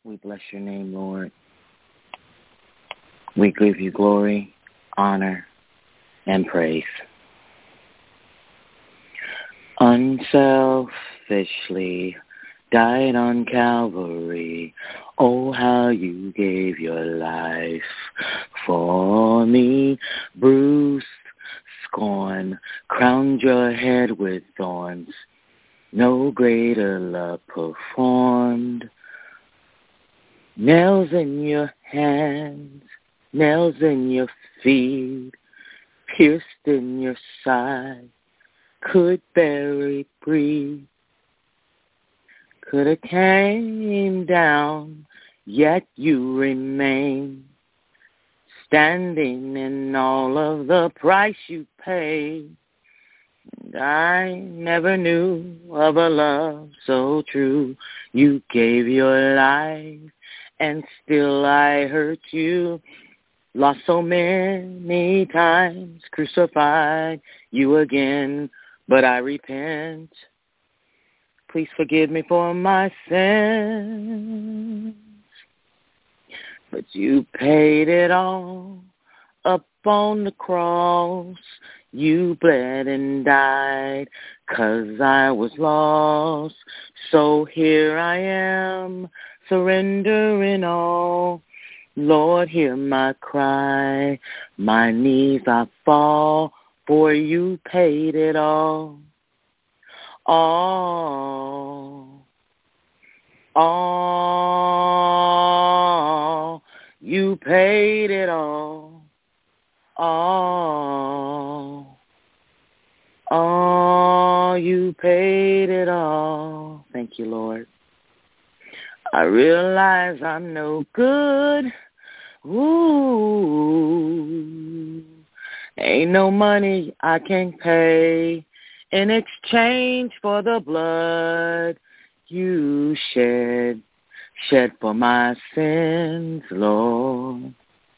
We bless your name, Lord. We give you glory, honor, and praise. Unselfishly died on Calvary. Oh, how you gave your life for me. Bruised, scorn, crowned your head with thorns. No greater love performed. Nails in your hands, nails in your feet, pierced in your side, could barely breathe. Could have came down, yet you remain, standing in all of the price you paid. And I never knew of a love so true. You gave your life, and still I hurt you. Lost so many times, crucified you again, but I repent. Please forgive me for my sins. But you paid it all up on the cross. You bled and died 'cause I was lost. So here I am, surrendering all. Lord, hear my cry. My knees I fall, for you paid it all. All, you paid it all. All, you paid it all. Thank you, Lord. I realize I'm no good. Ooh, ain't no money I can pay in exchange for the blood you shed for my sins, Lord.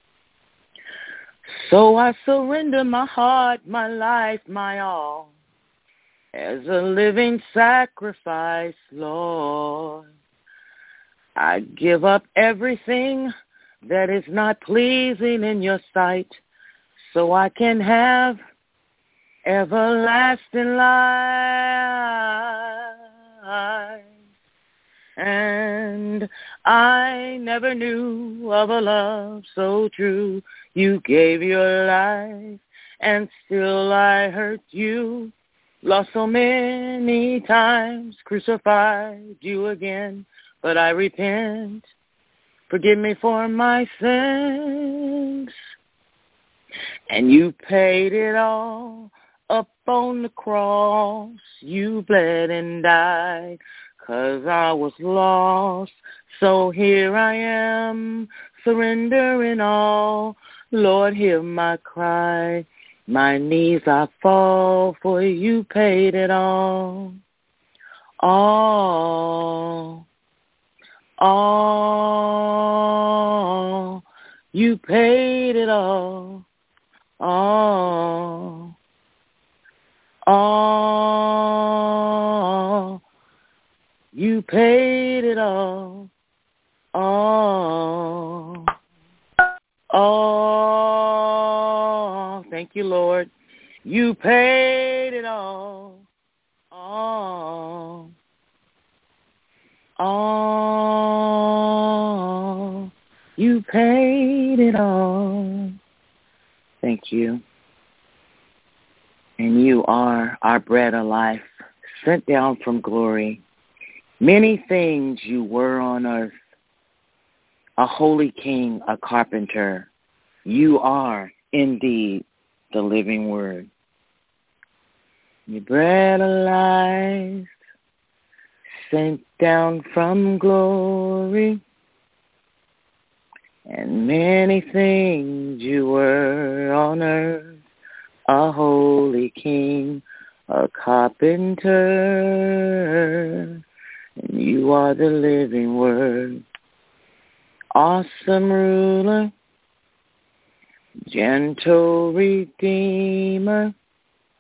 So I surrender my heart, my life, my all, as a living sacrifice, Lord. I give up everything that is not pleasing in your sight, so I can have everlasting life. And I never knew of a love so true. You gave your life, and still I hurt you. Lost so many times, crucified you again, but I repent. Forgive me for my sins. And you paid it all up on the cross. You bled and died 'cause I was lost. So here I am, surrendering all. Lord, hear my cry. My knees I fall, for you paid it all. All, you paid it all. All, you paid it all. All, thank you, Lord. You paid it all. All, you paid it all. Thank you. And you are our bread of life, sent down from glory. Many things you were on earth, a holy king, a carpenter. You are indeed the living word. Your bread of life, sent down from glory. And many things you were on earth, a holy king, a carpenter, and you are the living word. Awesome ruler, gentle redeemer,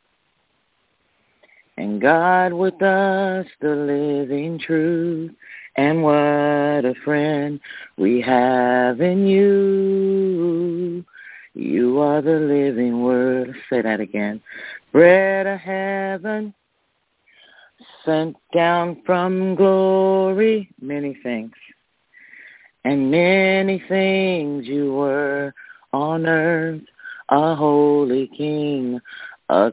and God with us, the living truth, And what a friend we have in you. You are the living word. Let's say that again. Bread of heaven, sent down from glory. Many things. And many things you were on earth. A holy king, a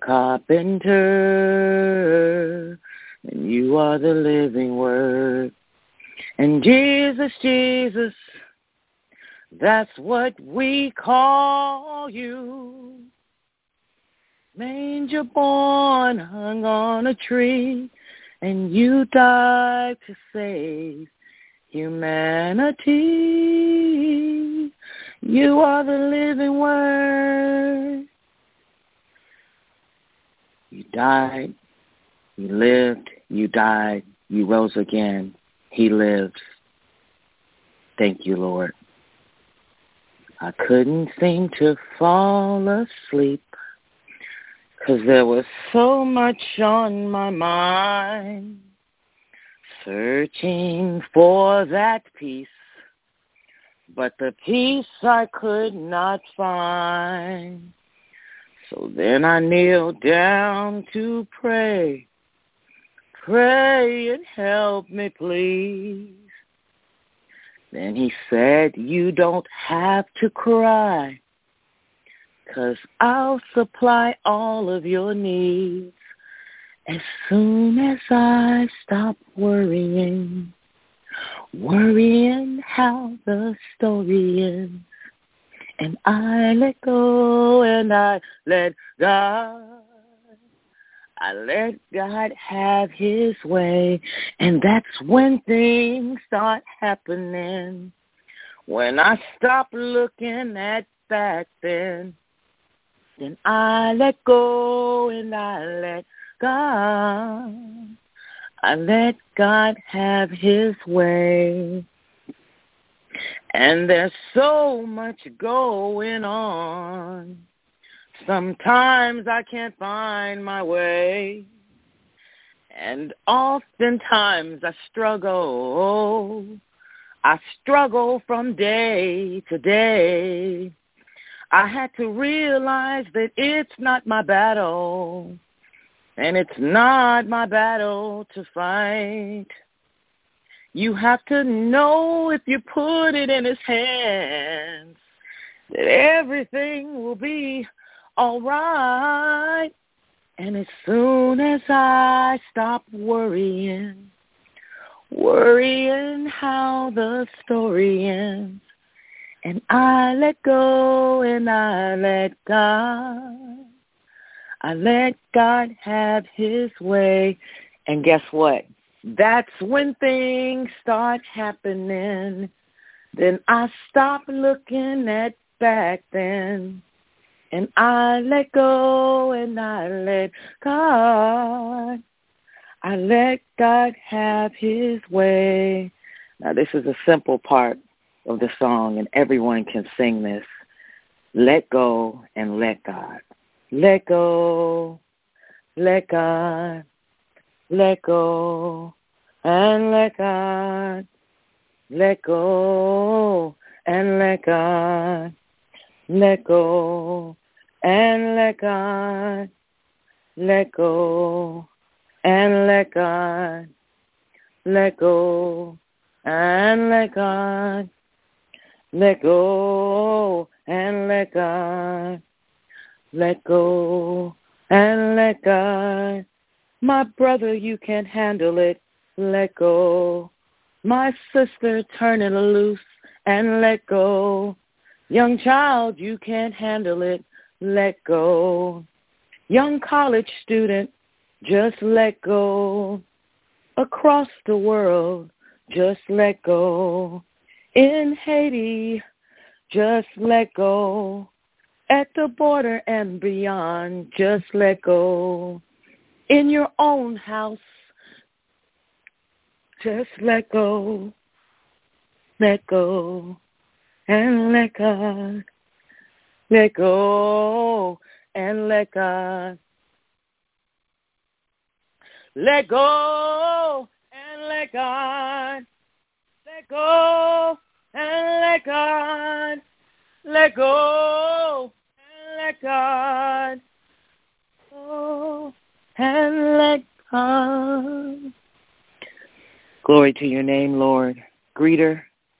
carpenter. And you are the living word. And Jesus, Jesus, that's what we call you. Manger born, hung on a tree, and you died to save humanity. You are the living word. You died, you lived, you died, you rose again. He lives. Thank you, Lord. I couldn't seem to fall asleep 'cause there was so much on my mind, searching for that peace, but the peace I could not find. So then I kneeled down to pray. Pray and help me, please. Then he said, you don't have to cry, 'cause I'll supply all of your needs as soon as I stop worrying how the story ends. And I let go and I let God. I let God have his way, and that's when things start happening. When I stop looking at back then I let go and I let God. I let God have his way. And there's so much going on. Sometimes I can't find my way, and oftentimes I struggle. I struggle from day to day. I had to realize that it's not my battle, and it's not my battle to fight. You have to know if you put it in his hands that everything will be all right. And as soon as I stop worrying how the story ends, and I let go and I let God, I let God have his way. And guess what? That's when things start happening. Then I stop looking at back then. And I let go and I let God. I let God have his way. Now this is a simple part of the song, and everyone can sing this. Let go and let God. Let go, let God. Let go and let God. Let go and let God. Let go and let God. Let go and let God. Let go and let God. Let go and let God. Let go and let God. My brother, you can't handle it. Let go. My sister, turn it loose and let go. Young child, you can't handle it. Let go. Young college student, just let go. Across the world, just let go. In Haiti, just let go. At the border and beyond, just let go. In your own house, just let go. Let go and let God. Let go and let God. Let go and let God. let go and let God. Let go and let God. Go and let God. Glory to your name, Lord. Greeter.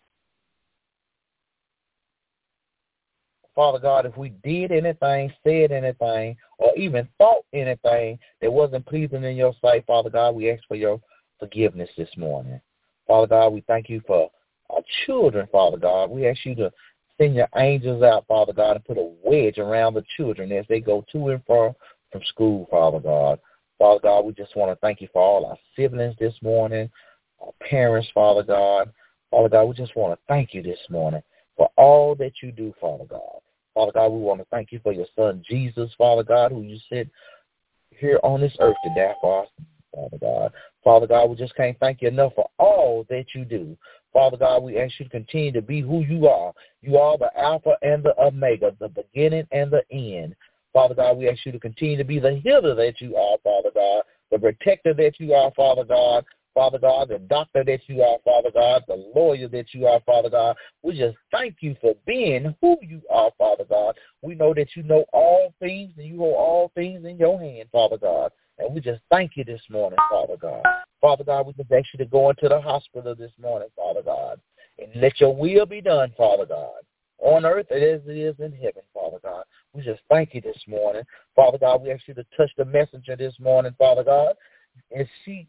Father God, if we did anything, said anything, or even thought anything that wasn't pleasing in your sight, Father God, we ask for your forgiveness this morning. Father God, we thank you for our children, Father God. We ask you to send your angels out, Father God, and put a wedge around the children as they go to and from school, Father God. Father God, we just want to thank you for all our siblings this morning, our parents, Father God. Father God, we just want to thank you this morning for all that you do, Father God. Father God, we want to thank you for your son, Jesus, Father God, who you sent here on this earth to die for us, Father God. Father God, we just can't thank you enough for all that you do. Father God, we ask you to continue to be who you are. You are the Alpha and the Omega, the beginning and the end. Father God, we ask you to continue to be the healer that you are, Father God, the protector that you are, Father God. Father God, the doctor that you are, Father God, the lawyer that you are, Father God. We just thank you for being who you are, Father God. We know that you know all things and you hold all things in your hand, Father God. And we just thank you this morning, Father God. Father God, we just ask you to go into the hospital this morning, Father God, and let your will be done, Father God, on earth as it is in heaven, Father God. We just thank you this morning. Father God, we ask you to touch the messenger this morning, Father God. As she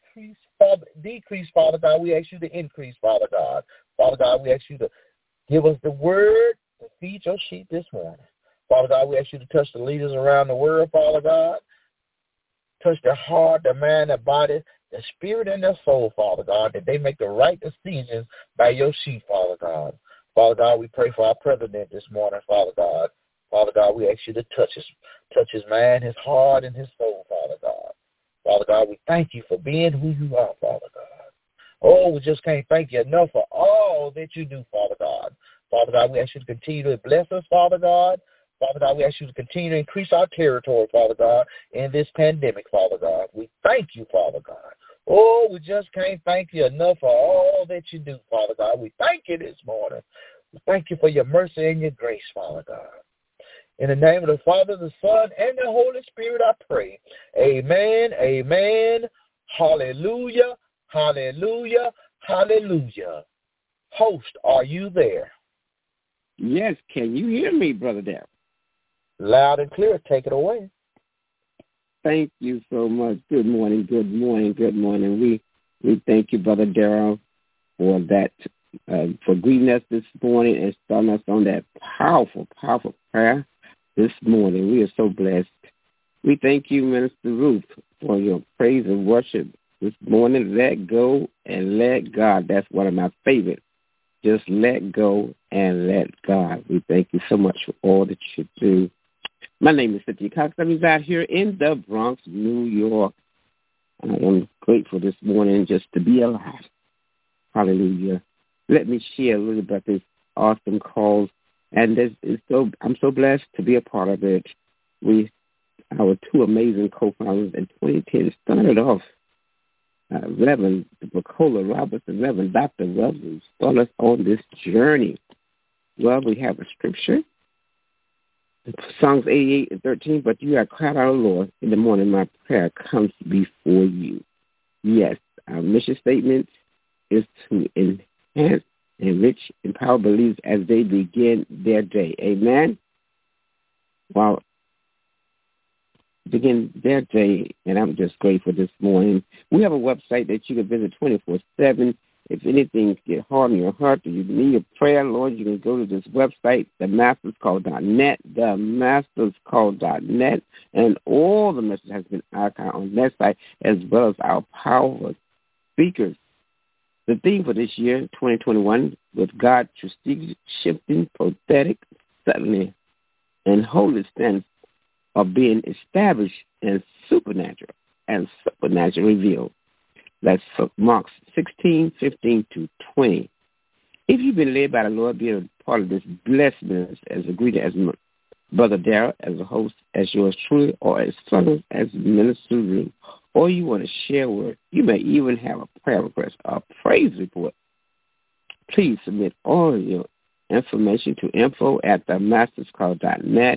decrease, Father God, we ask you to increase, Father God. Father God, we ask you to give us the word to feed your sheep this morning. Father God, we ask you to touch the leaders around the world, Father God. Touch their heart, their mind, their body, their spirit, and their soul, Father God, that they make the right decisions by your sheep, Father God. Father God, we pray for our president this morning, Father God. Father God, we ask you to touch his mind, his heart, and his soul, Father God. Father God, we thank you for being who you are, Father God. Oh, we just can't thank you enough for all that you do, Father God. Father God, we ask you to continue to bless us, Father God. Father God, we ask you to continue to increase our territory, Father God, in this pandemic, Father God. We thank you, Father God. Oh, we just can't thank you enough for all that you do, Father God. We thank you this morning. We thank you for your mercy and your grace, Father God. In the name of the Father, the Son, and the Holy Spirit, I pray. Amen, amen, hallelujah, hallelujah, hallelujah. Host, are you there? Yes, can you hear me, Brother Darrell? Loud and clear. Take it away. Thank you so much. Good morning, good morning, good morning. We thank you, Brother Darrell, for that, for greeting us this morning and starting us on that powerful, powerful prayer this morning. We are so blessed. We thank you, Minister Ruth, for your praise and worship this morning. Let go and let God. That's one of my favorites. Just let go and let God. We thank you so much for all that you do. My name is Cynthia Cox. I reside here in the Bronx, New York. I am grateful this morning just to be alive. Hallelujah. Let me share a little about this awesome cause. And I'm so blessed to be a part of it. Our two amazing co-founders in 2010 started off, Reverend Bacola Roberts and Reverend Dr. Wells started us on this journey. Well, we have a scripture, Psalms 88:13, but you have cried out, Lord, in the morning my prayer comes before you. Yes, our mission statement is to enhance, enrich, empower believers as they begin their day. Amen? Well, begin their day, and I'm just grateful this morning. We have a website that you can visit 24/7. If anything get hard in your heart or you need a prayer, Lord, you can go to this website, themasterscall.net, themasterscall.net, and all the messages has been archived on that site, as well as our powerful speakers. The theme for this year, 2021, was God strategic, shifting, prophetic, suddenly, and holy stance of being established and supernatural revealed. That's Mark 16:15-20. If you've been led by the Lord, be a part of this blessed ministry as a greeter, as Brother Darrell, as a host, as yours truly, or as son, as Minister Ruth, or you want to share a word. You may even have a prayer request, a praise report. Please submit all your information to info@themasterscall.net,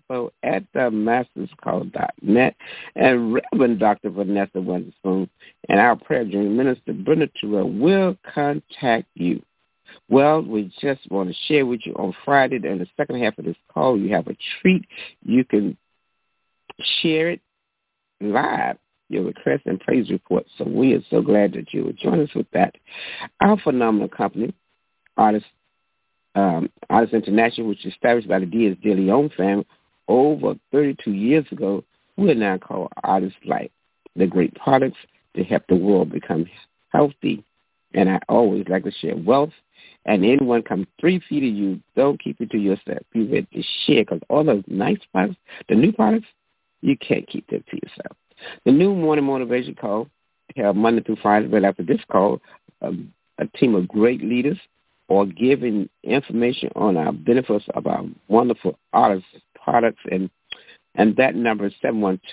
info@themasterscall.net, and Reverend Dr. Vanessa Weatherspoon and our prayer dream minister, Brenda Terrell, will contact you. Well, we just want to share with you on Friday, in the second half of this call, you have a treat. You can share it live, your request and praise report. So we are so glad that you would join us with that. Our phenomenal company, Artists International, which was established by the Diaz de Leon family over 32 years ago, we are now called Artists Life. They're great products to help the world become healthy. And I always like to share wealth. And anyone come 3 feet of you, don't keep it to yourself. Be ready to share, because all those nice products, the new products, you can't keep them to yourself. The new morning motivation call, held Monday through Friday, right after this call, a team of great leaders are giving information on our benefits of our wonderful artists' products, and that number is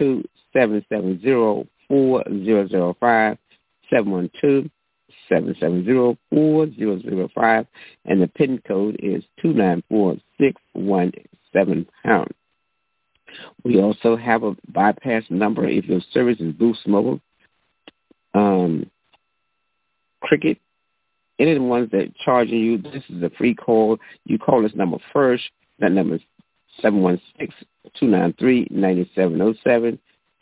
712-770-4005, 712-770-4005, and the PIN code is 294-617#. We also have a bypass number if your service is Boost Mobile, Cricket, any of the ones that are charging you. This is a free call. You call this number first. That number is 716-293-9707,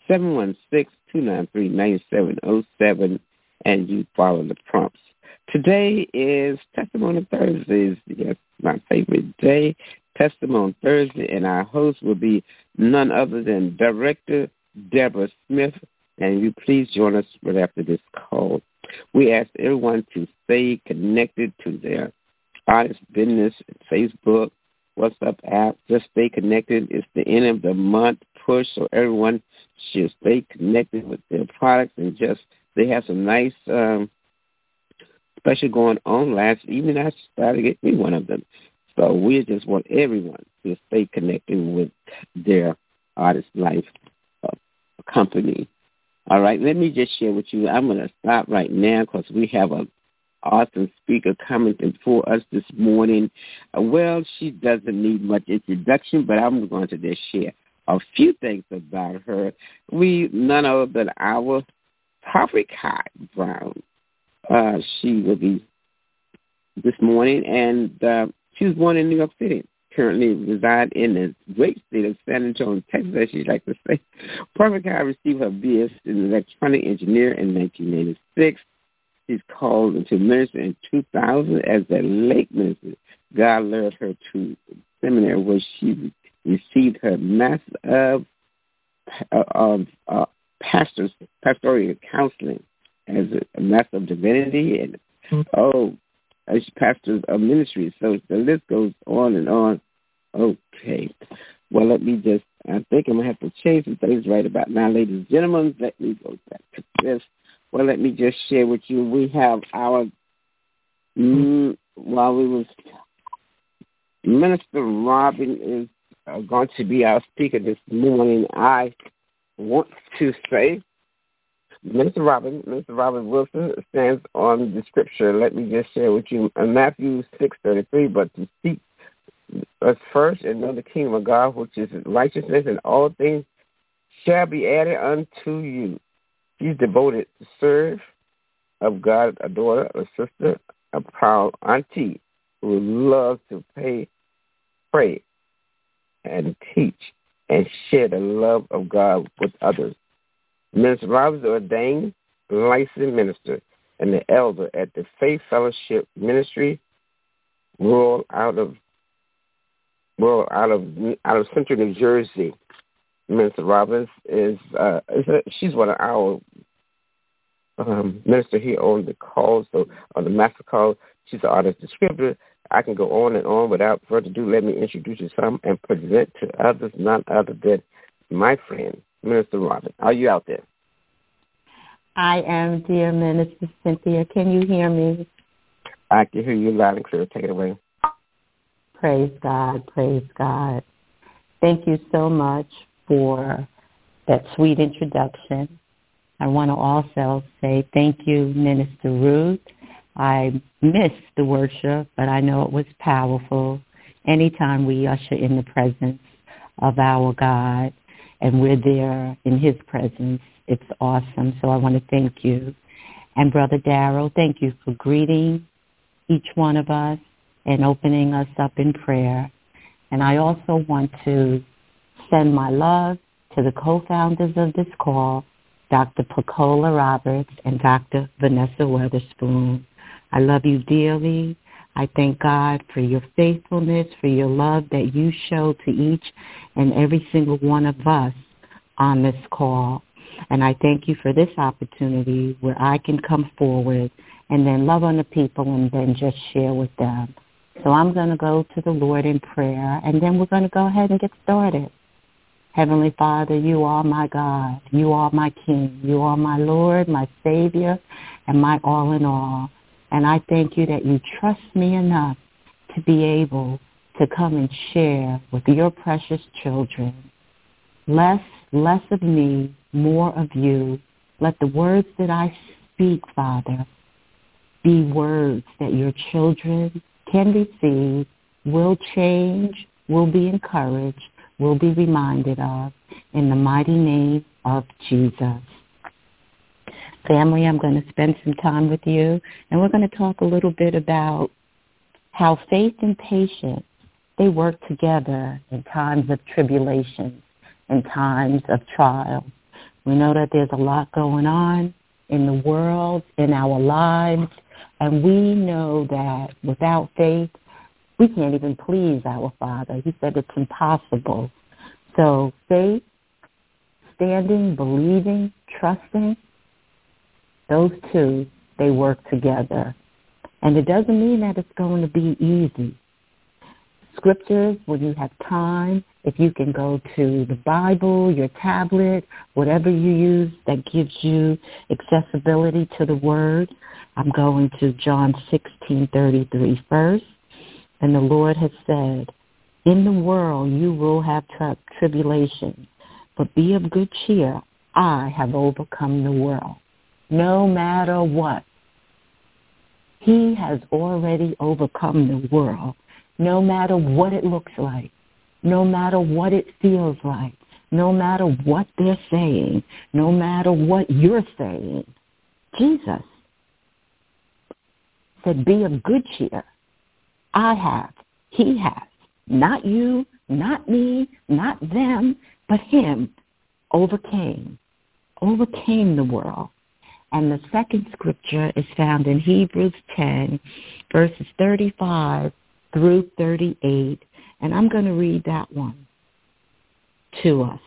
716-293-9707, and you follow the prompts. Today is Testimony Thursday. Yes, my favorite day, Testimony Thursday, and our host will be none other than Director Deborah Smith, and you please join us right after this call. We ask everyone to stay connected to their artist business, Facebook, WhatsApp app. Just stay connected. It's the end of the month push, so everyone should stay connected with their products, and just they have some nice special going on. Last evening I started to get me one of them. So we just want everyone to stay connected with their Artist Life company. All right, let me just share with you. I'm going to stop right now because we have an awesome speaker coming for us this morning. Well, she doesn't need much introduction, but I'm going to just share a few things about her. None other than our Prophet Kai Brown. She will be this morning, and she was born in New York City. Currently reside in the great state of San Antonio, Texas, as she likes to say. Prophet Kai received her BS in electronic engineer in 1986. She's called into ministry in 2000 as a late minister. God led her to seminary where she received her Master of Pastoral Counseling as a Master of Divinity, and as pastors of ministry. So the list goes on and on. Okay. Well, I think I'm going to have to change some things right about now, ladies and gentlemen. Let me go back to this. Well, let me just share with you. We have our, Minister Robin is going to be our speaker this morning. I want to say, Minister Robin Wilson stands on the scripture. Let me just share with you Matthew 6:33. But to seek us first and know the kingdom of God, which is righteousness, and all things shall be added unto you. She's devoted to serve of God, a daughter, a sister, a proud auntie who loves to pray, and teach and share the love of God with others. Minister Robin is ordained licensed minister and the elder at the Faith Fellowship Ministry, rural out of Central New Jersey. Minister Robbins she's one of our minister here on the call, so on the master call. She's an artist descriptor. I can go on and on. Without further ado, let me introduce you some and present to others none other than my friend, Minister Robin. Are you out there? I am, dear Minister Cynthia. Can you hear me? I can hear you loud and clear. Take it away. Praise God. Praise God. Thank you so much for that sweet introduction. I want to also say thank you, Minister Ruth, I missed the worship, but I know it was powerful. Anytime we usher in the presence of our God and we're there in his presence, it's awesome. So I want to thank you. And Brother Darrell, thank you for greeting each one of us and opening us up in prayer. And I also want to send my love to the co-founders of this call, Dr. Pacola Roberts and Dr. Vanessa Witherspoon. I love you dearly. I thank God for your faithfulness, for your love that you show to each and every single one of us on this call. And I thank you for this opportunity where I can come forward and then love on the people and then just share with them. So I'm going to go to the Lord in prayer, and then we're going to go ahead and get started. Heavenly Father, you are my God. You are my King. You are my Lord, my Savior, and my all in all. And I thank you that you trust me enough to be able to come and share with your precious children. Less of me, more of you. Let the words that I speak, Father, be words that your children can receive, will change, will be encouraged, will be reminded of, in the mighty name of Jesus. Family, I'm going to spend some time with you, and we're going to talk a little bit about how faith and patience, they work together in times of tribulation, in times of trial. We know that there's a lot going on in the world, in our lives, and we know that without faith, we can't even please our Father. He said it's impossible. So faith, standing, believing, trusting, those two, they work together. And it doesn't mean that it's going to be easy. Scriptures, when you have time, if you can go to the Bible, your tablet, whatever you use that gives you accessibility to the Word, I'm going to John 16:33 first. And the Lord has said, in the world you will have tribulation, but be of good cheer. I have overcome the world. No matter what, he has already overcome the world. No matter what it looks like, no matter what it feels like, no matter what they're saying, no matter what you're saying, Jesus said, be of good cheer. I have, he has, not you, not me, not them, but him overcame the world. And the second scripture is found in Hebrews 10, verses 35 through 38. And I'm going to read that one to us.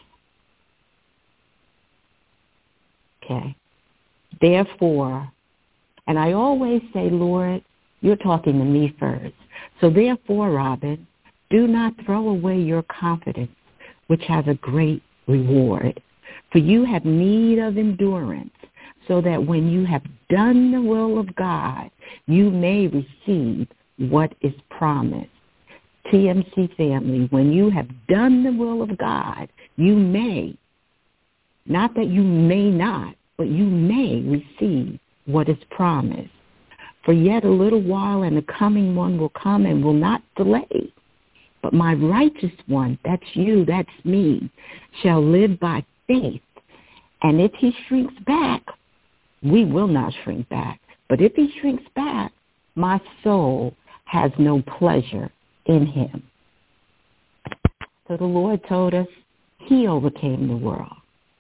Okay. Therefore, and I always say, Lord, you're talking to me first. So therefore, Robin, do not throw away your confidence, which has a great reward. For you have need of endurance, so that when you have done the will of God, you may receive what is promised. TMC family, when you have done the will of God, you may, not that you may not, but you may receive what is promised. For yet a little while, and the coming one will come and will not delay. But my righteous one, that's you, that's me, shall live by faith. And if he shrinks back, we will not shrink back. But if he shrinks back, my soul has no pleasure in him. So the Lord told us he overcame the world.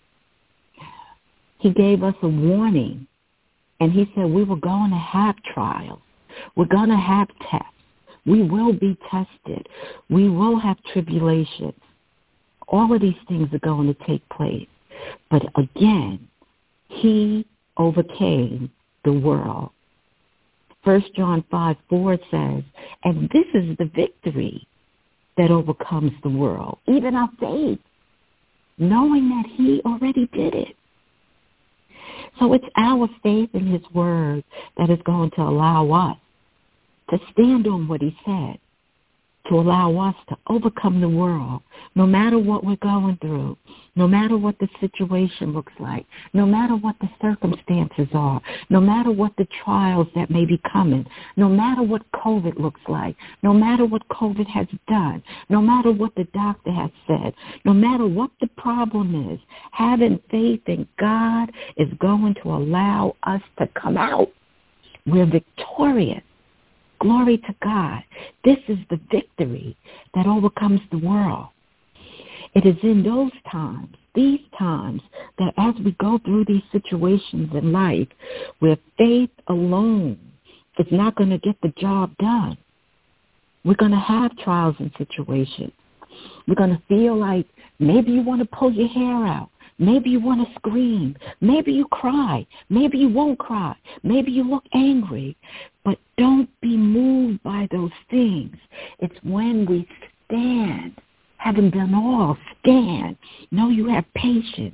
He gave us a warning. And he said we were going to have trials. We're going to have tests. We will be tested. We will have tribulations. All of these things are going to take place. But again, he overcame the world. 1 John 5:4 says, and this is the victory that overcomes the world, even our faith, knowing that he already did it. So it's our faith in his word that is going to allow us to stand on what he said, to allow us to overcome the world, no matter what we're going through, no matter what the situation looks like, no matter what the circumstances are, no matter what the trials that may be coming, no matter what COVID looks like, no matter what COVID has done, no matter what the doctor has said, no matter what the problem is, having faith in God is going to allow us to come out. We're victorious. Glory to God. This is the victory that overcomes the world. It is in these times, that as we go through these situations in life, where faith alone is not going to get the job done. We're going to have trials and situations. We're going to feel like maybe you want to pull your hair out. Maybe you want to scream. Maybe you cry. Maybe you won't cry. Maybe you look angry. But don't be moved by those things. It's when we stand, having done all, stand. Know you have patience.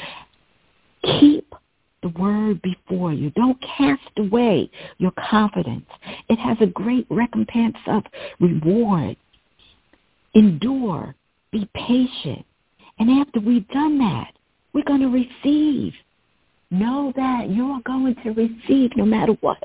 Keep the word before you. Don't cast away your confidence. It has a great recompense of reward. Endure. Be patient. And after we've done that, we're going to receive. Know that you are going to receive no matter what.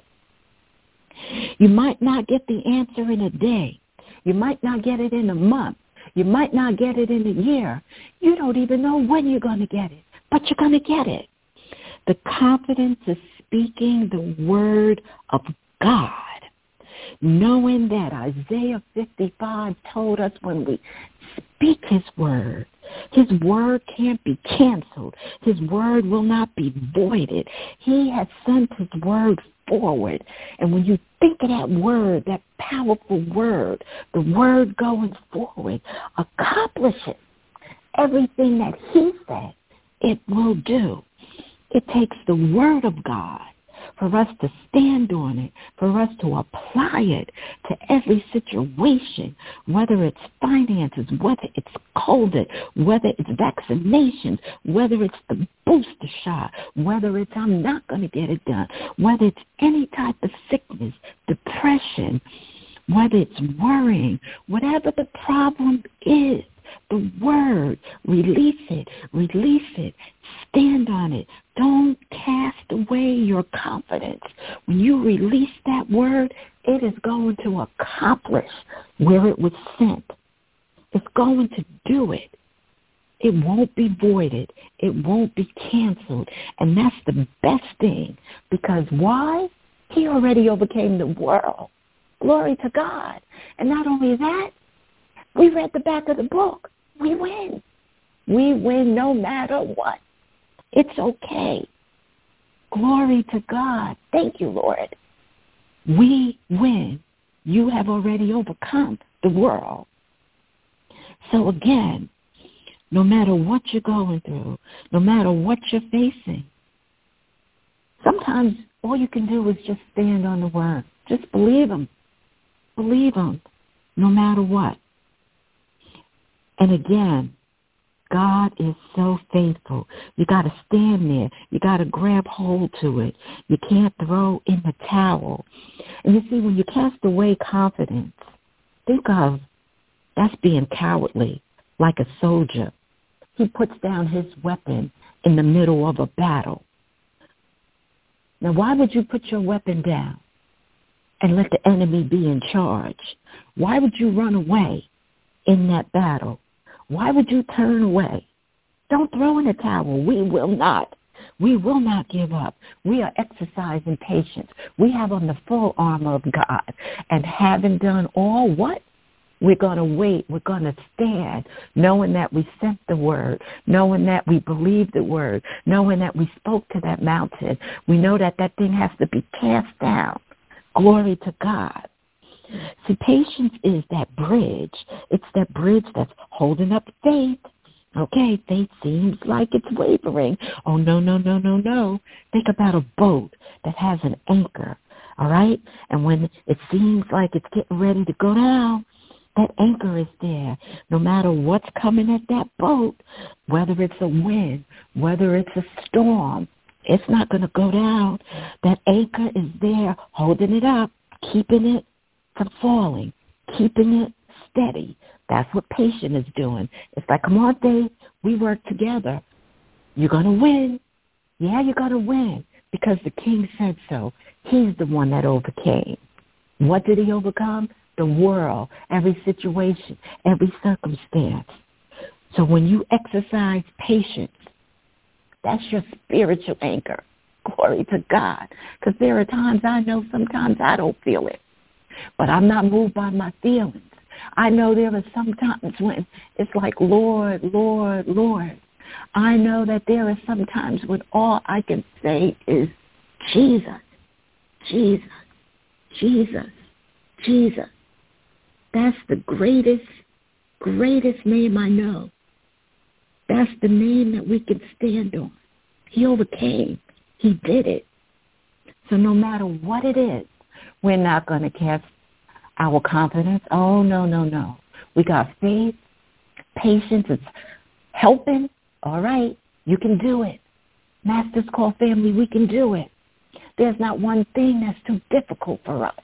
You might not get the answer in a day. You might not get it in a month. You might not get it in a year. You don't even know when you're going to get it, but you're going to get it. The confidence is speaking the word of God, knowing that Isaiah 55 told us when we speak his word can't be canceled. His word will not be voided. He has sent his word forward. And when you think of that word, that powerful word, the word going forward accomplishes everything that he said it will do. It takes the word of God for us to stand on it, for us to apply it to every situation, whether it's finances, whether it's COVID, whether it's vaccinations, whether it's the booster shot, whether it's I'm not going to get it done, whether it's any type of sickness, depression, whether it's worrying, whatever the problem is, the word, release it, stand on it. Don't cast away your confidence. When you release that word, it is going to accomplish where it was sent. It's going to do it. It won't be voided. It won't be canceled. And that's the best thing. Because why? He already overcame the world. Glory to God. And not only that, we read the back of the book. We win. We win no matter what. It's okay. Glory to God. Thank you, Lord. We win. You have already overcome the world. So again, no matter what you're going through, no matter what you're facing, sometimes all you can do is just stand on the word. Just believe him. Believe him no matter what. And again, God is so faithful. You got to stand there. You got to grab hold to it. You can't throw in the towel. And you see, when you cast away confidence, think of that's being cowardly, like a soldier. He puts down his weapon in the middle of a battle. Now, why would you put your weapon down and let the enemy be in charge? Why would you run away in that battle? Why would you turn away? Don't throw in the towel. We will not. We will not give up. We are exercising patience. We have on the full armor of God. And having done all what? We're going to wait. We're going to stand, knowing that we sent the word, knowing that we believed the word, knowing that we spoke to that mountain. We know that that thing has to be cast down. Glory to God. See, patience is that bridge. It's that bridge that's holding up faith. Okay, faith seems like it's wavering. Oh, no. Think about a boat that has an anchor, all right? And when it seems like it's getting ready to go down, that anchor is there. No matter what's coming at that boat, whether it's a wind, whether it's a storm, it's not going to go down. That anchor is there holding it up, keeping it from falling, keeping it steady. That's what patience is doing. It's like, come on, Dave, we work together. You're going to win. Yeah, you're going to win because the king said so. He's the one that overcame. What did he overcome? The world, every situation, every circumstance. So when you exercise patience, that's your spiritual anchor. Glory to God. Because there are times I know sometimes I don't feel it. But I'm not moved by my feelings. I know there are some times when it's like, Lord, Lord, Lord. I know that there are some times when all I can say is Jesus, Jesus, Jesus, Jesus. That's the greatest name I know. That's the name that we can stand on. He overcame. He did it. So no matter what it is, we're not going to cast our confidence. Oh, no, no, no. We got faith, patience. It's helping. All right, you can do it. Master's Call family, we can do it. There's not one thing that's too difficult for us.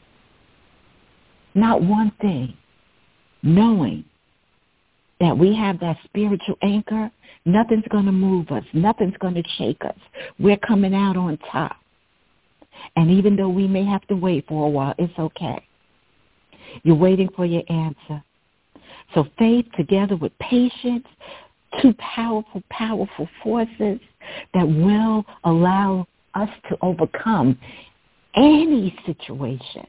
Not one thing. Knowing that we have that spiritual anchor, nothing's going to move us. Nothing's going to shake us. We're coming out on top. And even though we may have to wait for a while, it's okay. You're waiting for your answer. So faith together with patience, two powerful, powerful forces that will allow us to overcome any situation.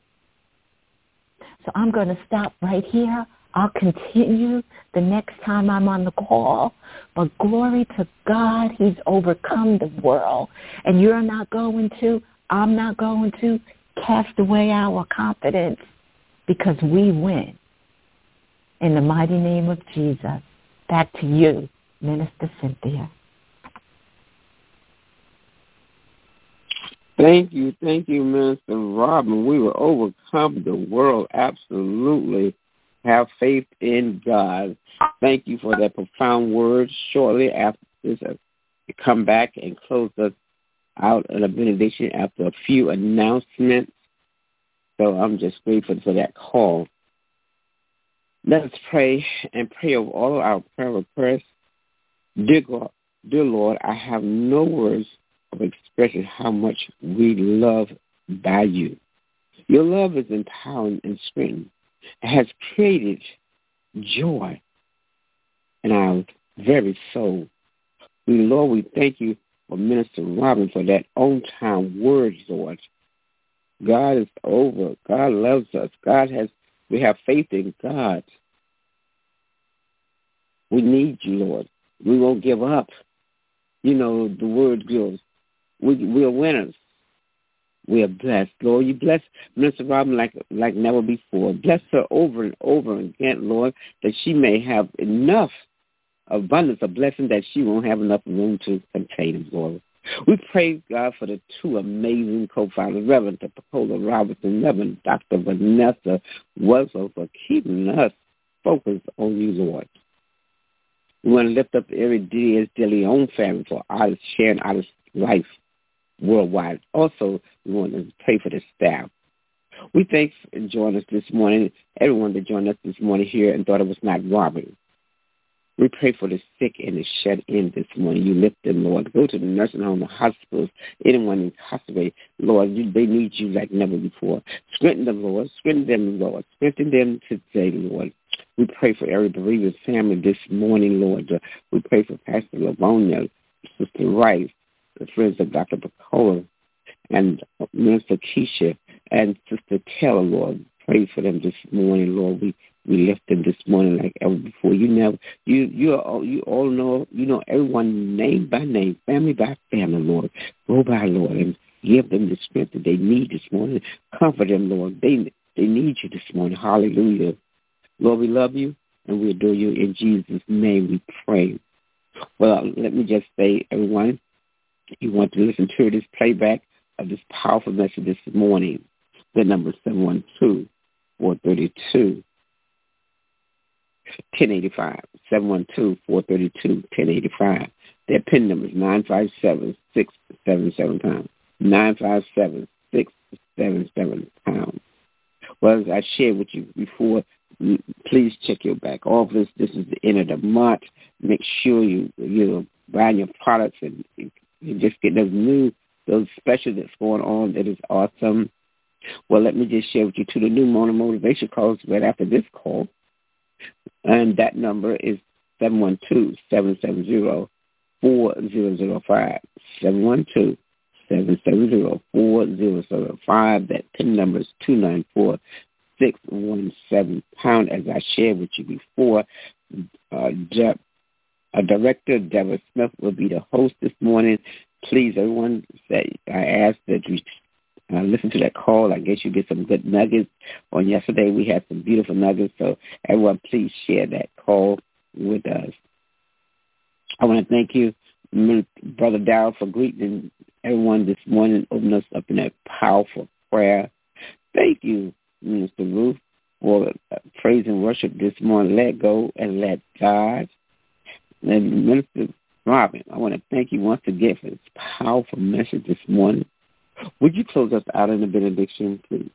So I'm going to stop right here. I'll continue the next time I'm on the call. But glory to God, he's overcome the world. And you're not going to, I'm not going to cast away our confidence because we win. In the mighty name of Jesus. Back to you, Minister Cynthia. Thank you, Minister Robin. We will overcome the world. Absolutely. Have faith in God. Thank you for that profound word. Shortly after this, come back and close us out in a benediction after a few announcements. So I'm just grateful for that call. Let us pray and pray over all of our prayer requests. Dear God, dear Lord, I have no words of expressing how much we love by you. Your love is empowering and strengthening. It has created joy in our very soul. Lord, we thank you for Minister Robin for that on-time word, Lord. God is over. God loves us. We have faith in God. We need you, Lord. We won't give up. You know, the word goes, we are winners. We are blessed. Lord, you bless Minister Robin like never before. Bless her over and over again, Lord, that she may have enough abundance of blessing that she won't have enough room to contain them, Lord. We pray, God, for the two amazing co-founders, Reverend Pacola Robertson, Reverend Dr. Vanessa Wessel, for keeping us focused on you, Lord. We want to lift up every Diaz De Leon family for artists sharing artist life worldwide. Also, we want to pray for the staff. We thank you for joining us this morning, everyone that joined us this morning here and thought it was not robbery. We pray for the sick and the shut in this morning. You lift them, Lord. Go to the nursing home, the hospitals, anyone incarcerated. Lord, they need you like never before. Strengthen them, Lord. Strengthen them, Lord. Strengthen them today, Lord. We pray for every bereaved family this morning, Lord. We pray for Pastor Lavonia, Sister Rice, the friends of Dr. Pacola, and Minister Keisha, and Sister Taylor, Lord. Pray for them this morning, Lord. We lift them this morning like ever before. You all know everyone name by name, family by family, Lord. Go by, Lord, and give them the strength that they need this morning. Comfort them, Lord. They need you this morning. Hallelujah. Lord, we love you and we adore you. In Jesus' name we pray. Well, let me just say, everyone, you want to listen to this playback of this powerful message this morning. The number is 712-432-1085. 712-432-1085. Their PIN number is 957-677 £957-677 Well, as I shared with you before, please check your back office. This is the end of the month. Make sure you're buying your products and you just get those specials that's going on. That is awesome. Well, let me just share with you the new morning motivation calls right after this call. And that number is 712-770-4005. 712-770-4005. That PIN number is 294-617 As I shared with you before, Director Deborah Smith will be the host this morning. Please, everyone, I ask that you listen to that call. I guess you get some good nuggets. On yesterday, we had some beautiful nuggets. So, everyone, please share that call with us. I want to thank you, Brother Darrell, for greeting everyone this morning, opening us up in that powerful prayer. Thank you, Minister Ruth, for praise and worship this morning. Let go and let God. And Minister Robin, I want to thank you once again for this powerful message this morning. Would you close us out in a benediction, please?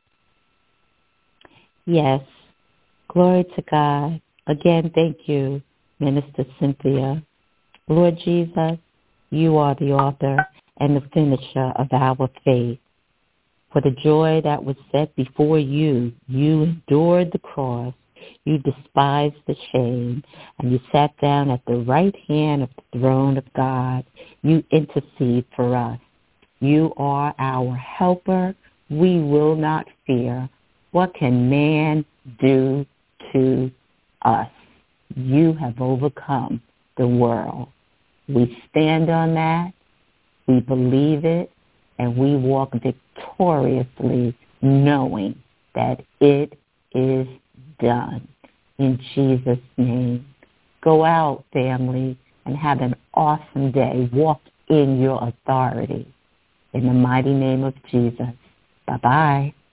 Yes. Glory to God. Again, thank you, Minister Cynthia. Lord Jesus, you are the author and the finisher of our faith. For the joy that was set before you, you endured the cross. You despised the shame, and you sat down at the right hand of the throne of God. You intercede for us. You are our helper. We will not fear. What can man do to us? You have overcome the world. We stand on that. We believe it, and we walk victoriously knowing that it is done. In Jesus' name. Go out, family, and have an awesome day. Walk in your authority. In the mighty name of Jesus. Bye-bye.